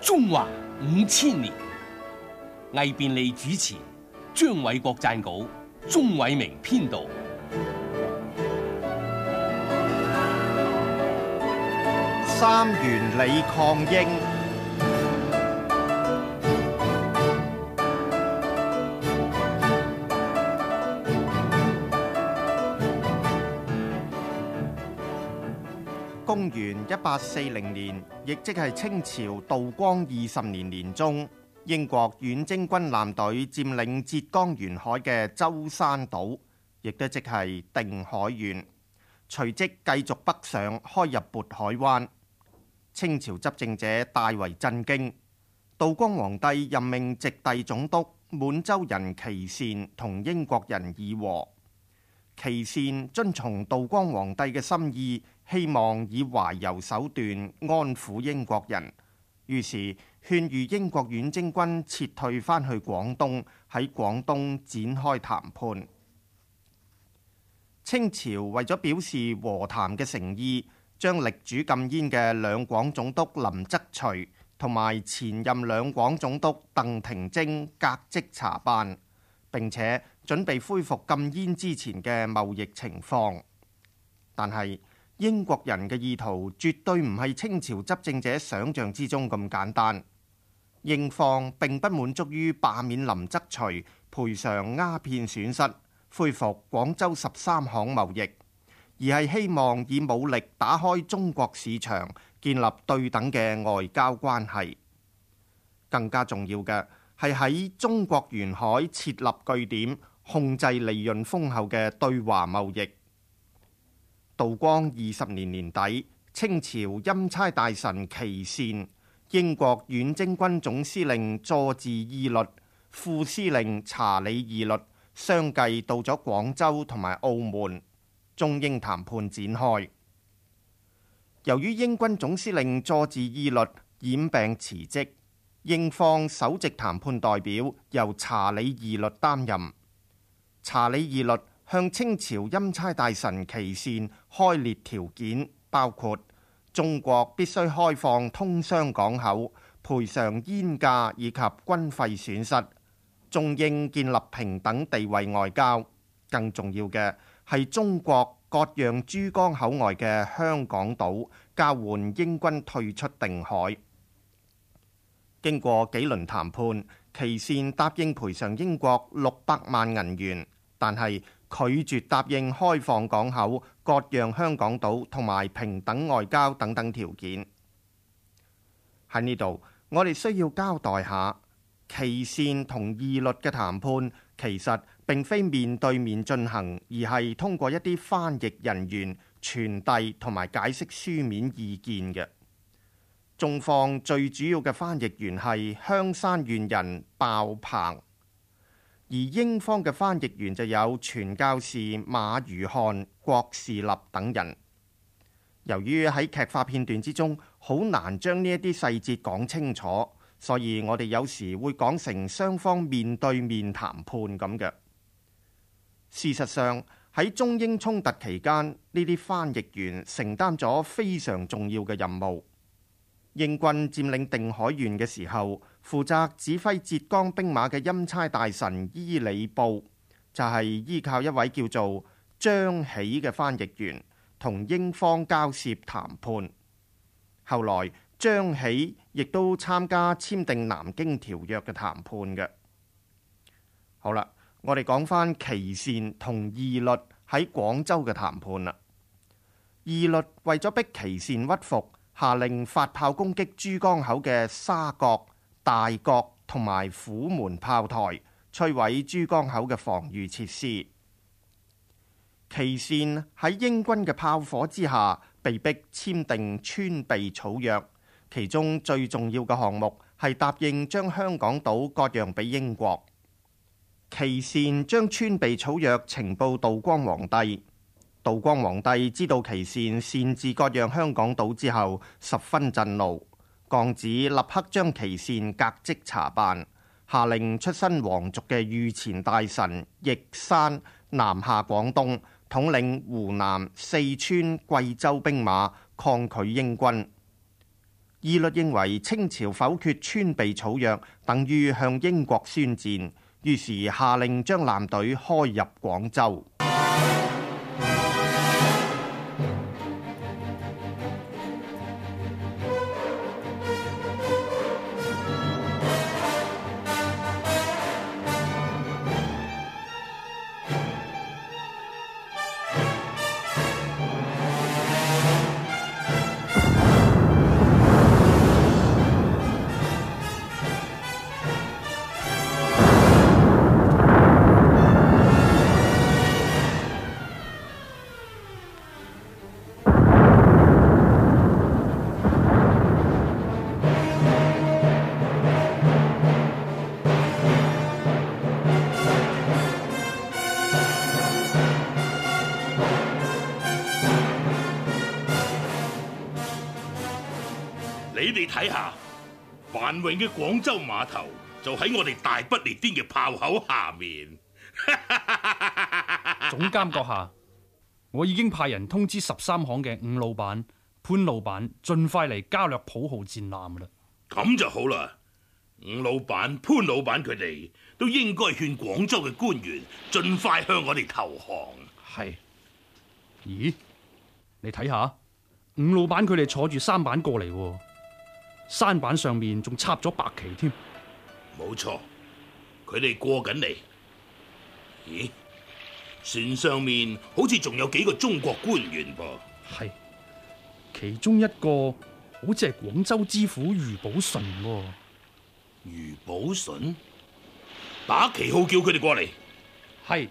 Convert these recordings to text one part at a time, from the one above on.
中華5000年，魏便利主持，張偉國撰稿，鍾偉明編導。 三元里抗英。公元1840年，亦即係清朝道光20年年中，英國遠征軍艦隊佔領浙江沿海嘅舟山島，亦都即係定海縣，隨即繼續北上，開入渤海灣。清朝執政者大為震驚，道光皇帝任命直隸總督滿洲人祁善同英國人議和。祁善遵從道光皇帝嘅心意，希望以懷柔手段安撫英國人，於是勸喻英國遠征軍撤退返去廣東，喺廣東展開談判。清朝為咗表示和談嘅誠意，將力主禁煙嘅兩廣總督林則徐同埋前任兩廣總督鄧廷楨革職查辦，並且準備恢復禁煙之前嘅貿易情況。但係英國人嘅意圖絕對唔係清朝執政者想象之中咁簡單。英方並不滿足於罷免林則徐、賠償鴉片損失、恢復廣州13行貿易，而係希望以武力打開中國市場，建立對等嘅外交關係。更加重要嘅係喺中國沿海設立據點，控制利潤豐厚嘅對華貿易。道光20年年底，清朝欽差大臣祁善、英國遠征軍總司令佐治義律、副司令查理義律相繼到咗廣州同埋澳門，中英談判展開。由於英軍總司令佐治義律染病辭職，英方首席談判代表由查理義律擔任。查理義律向清朝欽差大臣祁善開列條件，包括中國必須開放通商港口、賠償煙價以及軍費損失，中英建立平等地位外交。更重要嘅係中國割讓珠江口外嘅香港島，交換英軍退出定海。經過幾輪談判，祁善答應賠償英國600萬銀元，但係拒絕答應開放港口、割讓香港島同埋平等外交等等條件。喺呢度，我哋需要交代下，祁善同義律嘅談判其實並非面對面進行，而係通過一啲翻譯人員傳遞同埋解釋書面意見嘅。中方最主要嘅翻譯員係香山縣人鮑鵬，而英方嘅翻譯員就有傳教士馬如漢、郭士立等人。由於喺劇化片段之中好難將呢一啲細節講清楚，所以我哋有時會講成雙方面對面談判咁嘅。事實上喺中英衝突期間，呢啲翻譯員承擔咗非常重要嘅任務。英軍佔領定海縣嘅時候，負責指揮浙江兵馬嘅欽差大臣伊里布，就係依靠一位叫做張喜嘅翻譯員，同英方交涉談判。後來張喜亦都參加簽訂南京條約嘅談判嘅。好啦，我哋講返祁善同義律喺廣州嘅談判啦。義律為咗逼祁善屈服，下令發炮攻擊珠江口嘅沙角、大角同埋虎門炮台，摧毀珠江口嘅防禦設施。祁善喺英軍嘅炮火之下，被逼簽訂穿鼻草約，其中最重要嘅項目係答應將香港島割讓俾英國。祁善將穿鼻草約呈報道光皇帝。道光皇帝知道祁善擅自割讓香港島之後，十分震怒，降旨立刻將祁善革職查辦，下令出身皇族嘅御前大臣奕山南下廣東，統領湖南、四川、貴州兵馬抗拒英軍。 義律認為清朝否決川備草約，等於向英國宣戰，於是下令將艦隊開入廣州。 你哋睇下，繁榮嘅廣州碼頭就喺我哋大不列顛嘅炮口下面。 總監閣下，我已經派人通知13行嘅伍老闆、潘老闆，盡快嚟加略普號戰艦啦。 咁就好啦，伍老闆、潘老闆佢哋都應該勸廣州嘅官員盡快向我哋投降。 係。咦？你睇下，伍老闆佢哋坐住舢板過嚟，舢板上面仲插咗白旗添。 冇錯，佢哋過緊嚟。咦？船上面好似仲有幾個中國官員噃。 係，其中一個好似係廣州知府余寶順喎。 余寶順？打旗號叫佢哋過嚟。 係。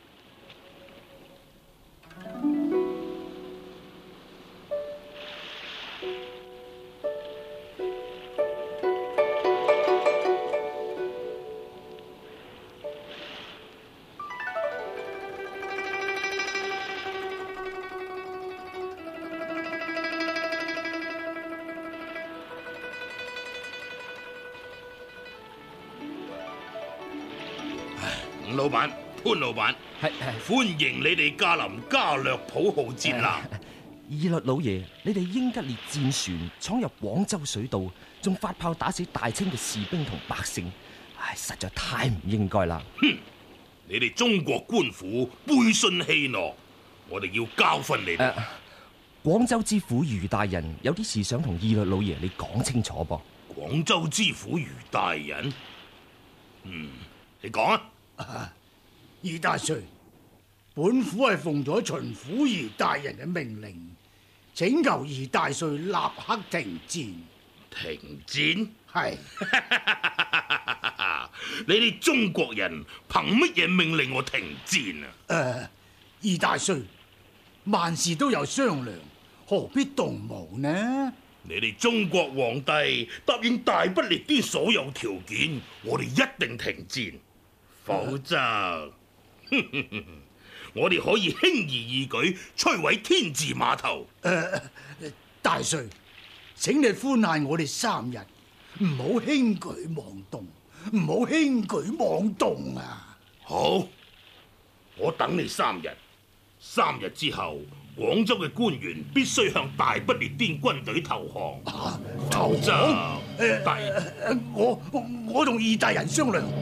伍老闆、潘老闆， 係歡迎你哋駕臨加略普號戰艦。 義律老爺，你哋英吉列戰船闖入廣州水道，仲發炮打死大清嘅士兵同百姓，實在太唔應該啦！ 哼！你哋中國官府背信棄諾，我哋要教訓你哋。 廣州知府余大人有啲事想同義律老爺你講清楚噃。 廣州知府余大人，你講啊！ 余大帥，本府係奉咗巡撫余大人嘅命令，請求余大帥立刻停戰。 停戰？ 係。 你哋中國人憑乜嘢命令我停戰啊？ 余大帥，萬事都有商量，何必動武呢？ 你哋中國皇帝答應大不列顛所有條件，我哋一定停戰。否則，我哋可以輕而易舉摧毀天字碼頭。 大帥，請你寬限我哋3日，唔好輕舉妄動，唔好輕舉妄動啊！ 好，我等你3日。3日之後，廣州嘅官員必須向大不列顛軍隊投降。 投降？ 但我同義大人商量。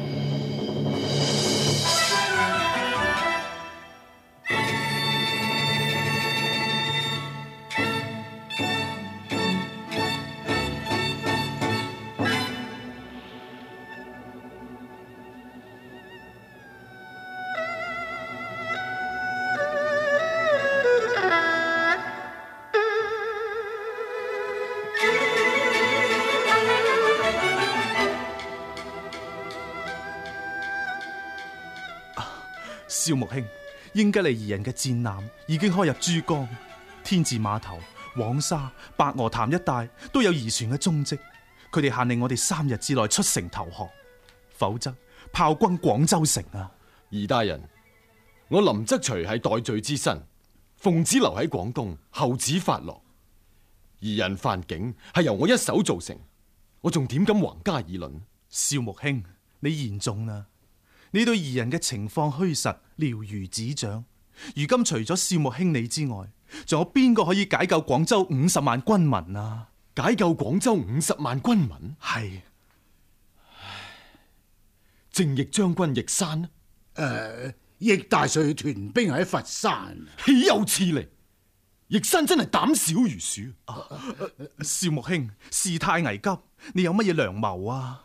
蕭木兄，英吉利二人嘅戰艦已經開入珠江、天字碼頭、黃沙、白鵝潭一帶都有疑船嘅蹤跡。佢哋限令我哋3日之內出城投降，否則炮轟廣州城啊！ 余大人，我林則徐係代罪之身，奉旨留喺廣東，候旨發落。二人犯境係由我一手造成，我仲點敢橫加議論？ 蕭木兄，你言重啦！你對二人嘅情況虛實了如指掌。如今除咗蕭木兄你之外，仲有邊個可以解救廣州50萬軍民啊？ 解救廣州50萬軍民？ 係。 正逆將軍奕山呢？ 易大帥屯兵喺佛山， 豈有此理！奕山真係膽小如鼠。 少穆兄，事態危急，你有乜嘢良謀啊？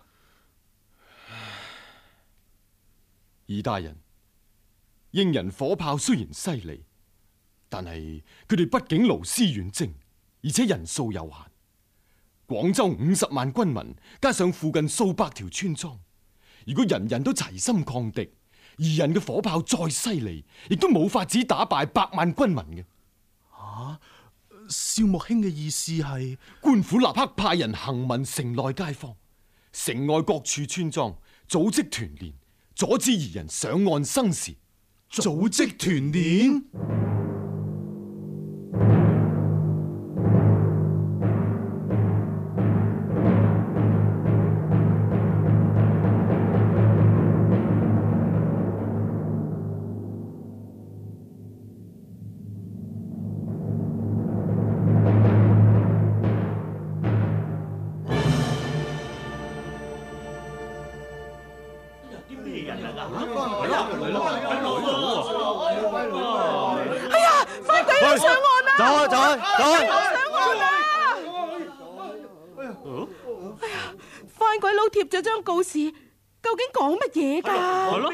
二大人，英人火炮雖然犀利，但係佢哋畢竟勞師遠征，而且人數有限。廣州50萬軍民，加上附近數百條村莊，如果人人都齊心抗敵，二人嘅火炮再犀利，亦都冇法子打敗100萬軍民嘅。 少穆兄嘅意思係， 官府立刻派人行問城內街坊，城外各處村莊，組織團練，阻止二人上岸生事。 組織團練？ 番鬼佬貼咗張告示，究竟講乜嘢㗎？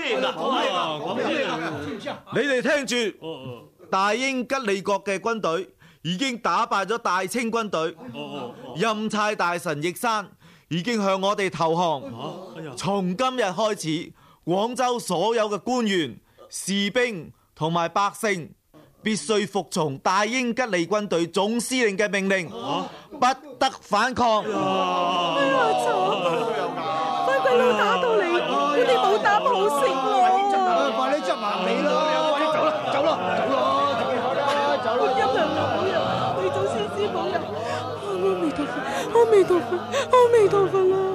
你哋聽住，大英吉利國嘅軍隊已經打敗咗大清軍隊，欽差大臣奕山已經向我哋投降。從今日開始，廣州所有嘅官員、士兵同埋百姓必須服從大英吉利軍隊總司令嘅命令，不得反抗。 哎呀，慘！番鬼佬打到嚟，我哋冇膽好食喎！ 快啲執埋你啦！走啦，走啦，走啦，自己走啦，走啦！ 觀音娘娘保佑，女祖先師保佑，阿彌陀佛，阿彌陀佛，阿彌陀佛啦！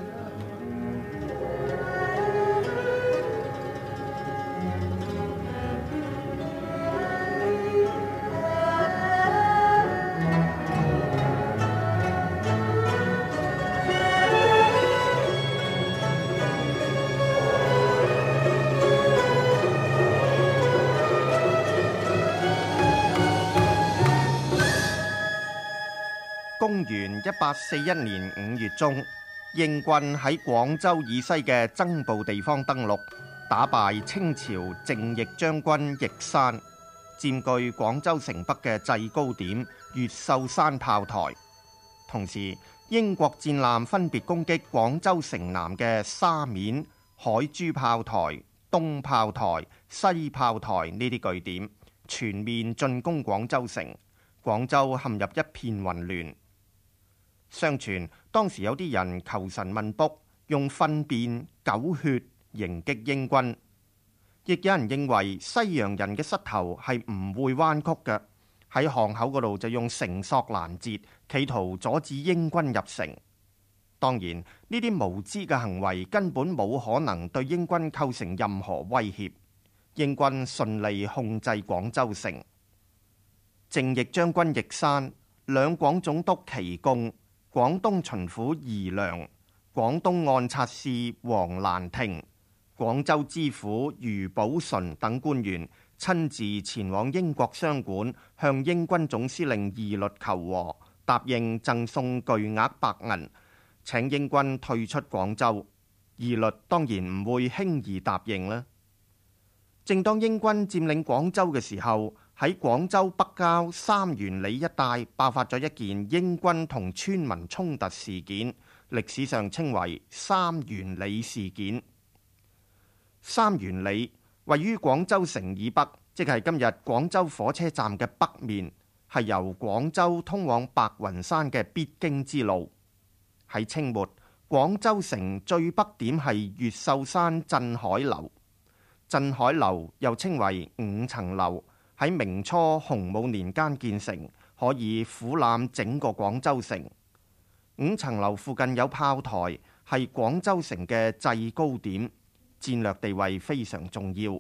公元1841年5月中，英軍喺廣州以西嘅增步地方登陸，打敗清朝正逆將軍奕山，佔據廣州城北嘅制高點越秀山炮台。同時，英國戰艦分別攻擊廣州城南嘅沙面、海珠炮台、東炮台、西炮台呢啲據點，全面進攻廣州城。廣州陷入一片混亂。相傳當時有啲人求神問卜，用糞便、狗血迎擊英軍，亦有人認為西洋人嘅膝頭係唔會彎曲嘅，喺巷口嗰度就用繩索攔截，企圖阻止英軍入城。當然呢啲無知嘅行為根本冇可能對英軍構成任何威脅，英軍順利控制廣州城。正逆將軍奕山、兩廣總督祁貢、廣東巡撫宜良、廣東按察使黃蘭亭、廣州知府余寶純等官員親自前往英國商館，向英軍總司令義律求和，答應贈送巨額白銀，請英軍退出廣州。義律當然唔會輕易答應啦。正當英軍佔領廣州嘅時候，喺廣州北郊三元里一帶爆發咗一件英軍同村民衝突事件，歷史上稱為三元里事件。三元里位於廣州城以北，即係今日廣州火車站嘅北面，係由廣州通往白雲山嘅必經之路。喺清末，廣州城最北點係越秀山鎮海樓，鎮海樓又稱為5層樓。喺明初洪武年間建成，可以俯瞰整個廣州城。5層樓附近有炮台，係廣州城嘅制高點，戰略地位非常重要。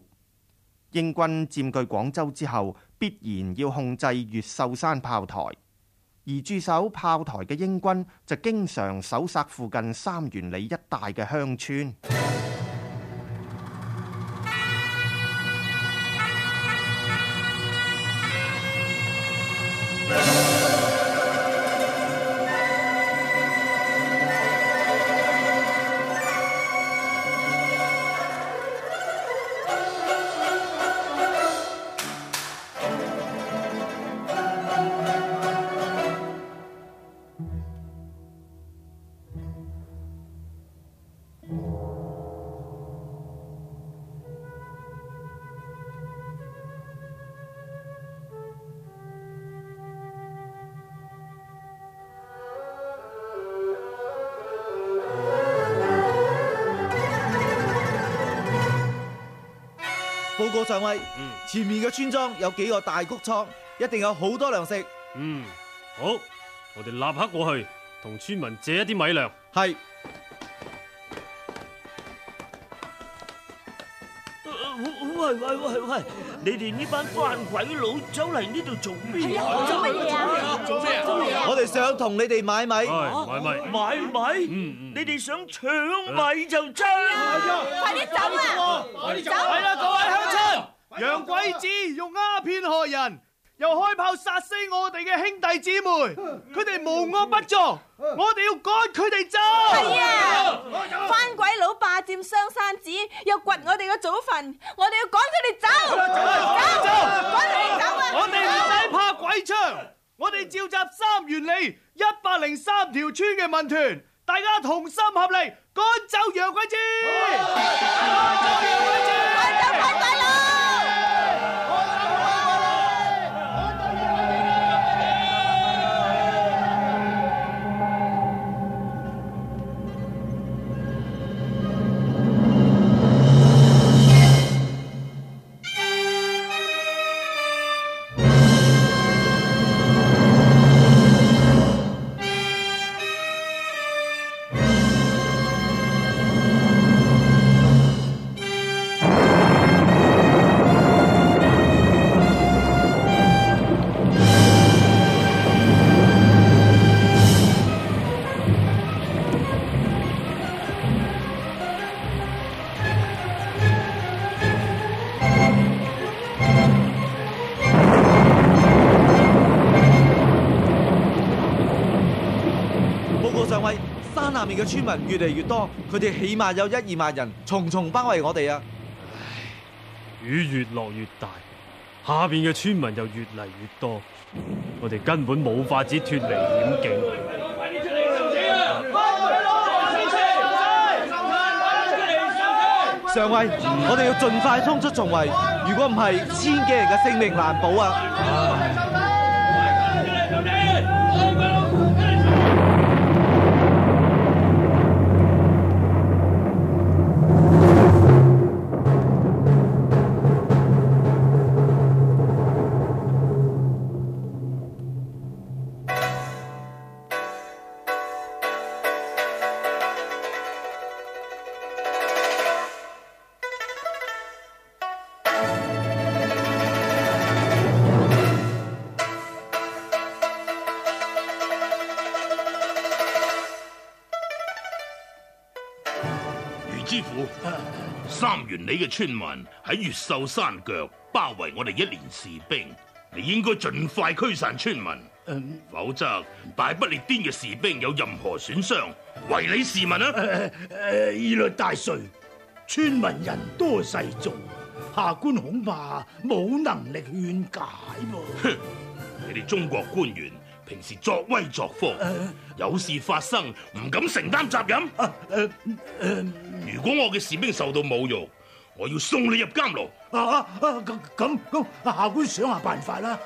英軍佔據廣州之後，必然要控制越秀山炮台。 而駐守炮台嘅英軍就經常搜殺附近三元里一帶嘅鄉村。 報告上尉，前面嘅村莊有幾個大穀倉，一定有好多糧食。 好，我哋立刻過去同村民借一啲米糧。 係。 喂！你哋呢班番鬼佬走嚟呢度做咩啊？ 做乜嘢啊？ 做咩啊？ 我哋想同你哋買米。 買米？你哋想搶米就爭？ 快啲走啊！ 快啲走！ 係啦，各位鄉親，洋鬼子用鴉片害人，又開炮殺死我哋嘅兄弟姊妹，佢哋無惡不作，我哋要趕佢哋走。 係啊，番鬼佬霸佔雙山寺，又掘我哋嘅祖墳，我哋要趕佢哋走。趕佢哋走啊！ 我哋唔使怕鬼槍，我哋召集三元里103條村嘅民團，大家同心合力趕走洋鬼子。趕走洋鬼子！趕走番鬼佬！ 山下面嘅村民越嚟越多，佢哋起碼有1-2萬人，重重包圍我哋啊！ 雨越落越大，下邊嘅村民又越嚟越多，我哋根本冇法子脫離險境。 上尉，我哋要盡快衝出重圍，如果唔係，千幾人嘅性命難保啊！ 知府，三元里嘅村民喺越秀山腳包圍我哋1連士兵，你應該盡快驅散村民，否則大不列顛嘅士兵有任何損傷，唯你是問啊！ 議律大帥，村民人多勢眾，下官恐怕冇能力勸解噃。 哼，你哋中國官員平時作威作福，有事發生唔敢承擔責任。如果我嘅士兵受到侮辱，我要送你入監牢。 咁，下官想下辦法啦。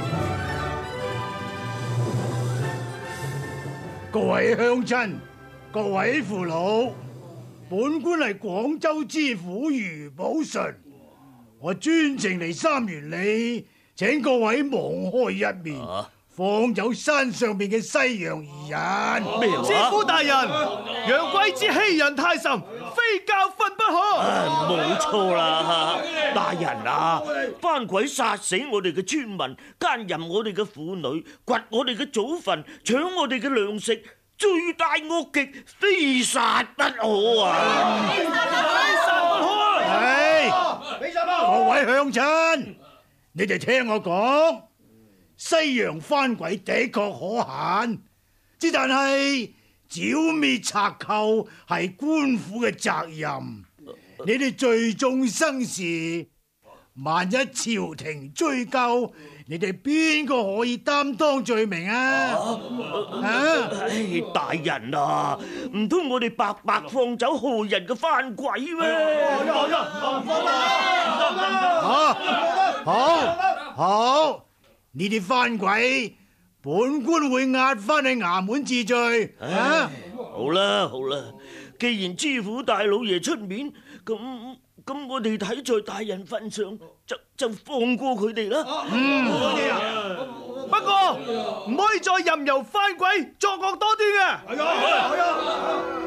各位鄉親， 各位父老，本官係廣州知府余寶順，我專程嚟三元里，請各位網開一面，放走山上面嘅西洋二人。 咩話？知府大人，楊貴之欺人太甚，非教訓不可。 冇錯啦，大人啊，番鬼殺死我哋嘅村民，奸淫我哋嘅婦女，掘我哋嘅祖墳，搶我哋嘅糧食，罪大惡極，非殺不可啊！ 非殺不可！係，各位鄉親，你哋聽我講，西洋番鬼的確可恨，之但係剿滅賊寇係官府嘅責任。你哋罪重生事，萬一朝廷追究，你哋邊個可以擔當罪名啊？ 大人啊，唔通我哋白白放走害人嘅番鬼咩？ 好，呢啲番鬼，本官會押翻去衙門治罪。 好啦，既然知府大老爺出面，咁我哋睇在大人份上，就放過佢哋啦。 不過唔可以再任由番鬼作惡多端嘅。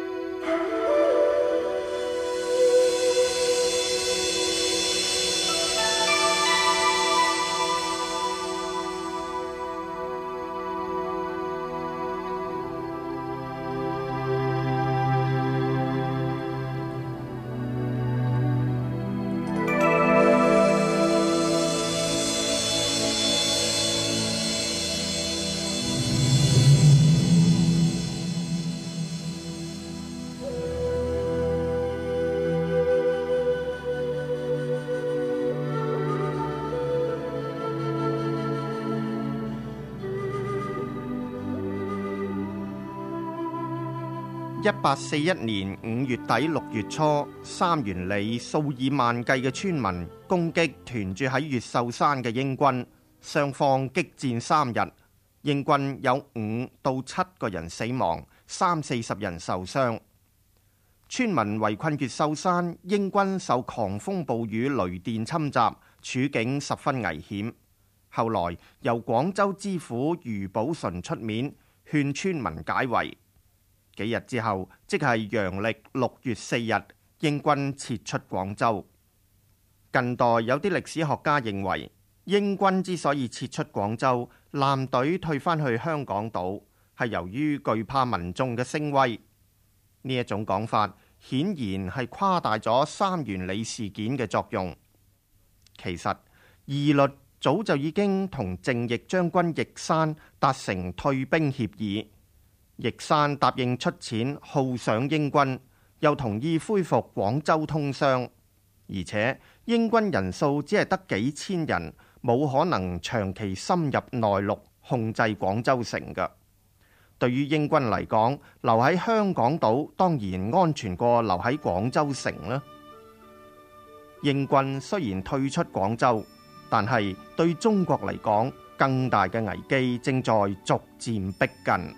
1841年5月底6月初，三元里數以萬計嘅村民攻擊屯駐喺越秀山嘅英軍，雙方激戰3日，英軍有5到7個人死亡，30-40人受傷。村民圍困越秀山，英軍受狂風暴雨雷電侵襲，處境十分危險。後來由廣州知府余寶順出面勸村民解圍。幾日之後，即係陽曆6月4日，英軍撤出廣州。近代有啲歷史學家認為，英軍之所以撤出廣州，艦隊退返去香港島，係由於懼怕民眾嘅聲威。呢一種講法顯然係誇大咗三元里事件嘅作用。其實義律早就已經同正逆將軍奕山達成退兵協議。奕山答應出錢犒賞英軍，又同意恢復廣州通商，而且英軍人數只係得幾千人，冇可能長期深入內陸控制廣州城嘅。對於英軍嚟講，留喺香港島當然安全過留喺廣州城啦。英軍雖然退出廣州，但係對中國嚟講，更大嘅危機正在逐漸逼近。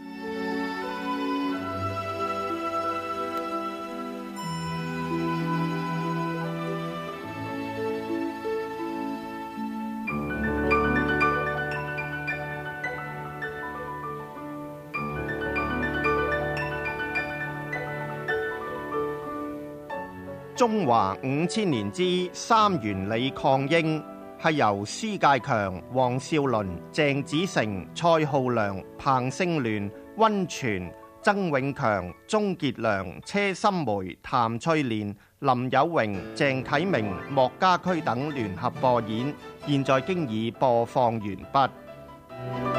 中華5000年之三元里抗英，係由施介強、黃少麟、鄭子誠、蔡浩良、彭勝聯、溫泉、曾永強、鍾傑良、車心梅、譚翠蓮、林有榮、鄭啟明、莫家駒等聯合播演，現在經已播放完畢。